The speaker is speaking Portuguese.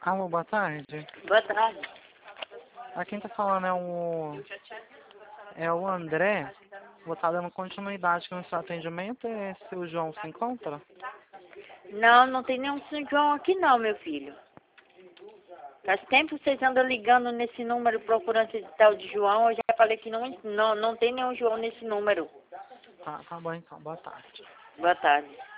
Alô, boa tarde. Boa tarde. Aqui quem tá falando é o André. Vou estar dando continuidade aqui no seu atendimento. E se o João se encontra? Não, não tem nenhum São João aqui não, meu filho. Faz tempo que vocês andam ligando nesse número procurando esse tal de João. Eu já falei que não tem nenhum João nesse número. Tá bom então. Boa tarde. Boa tarde.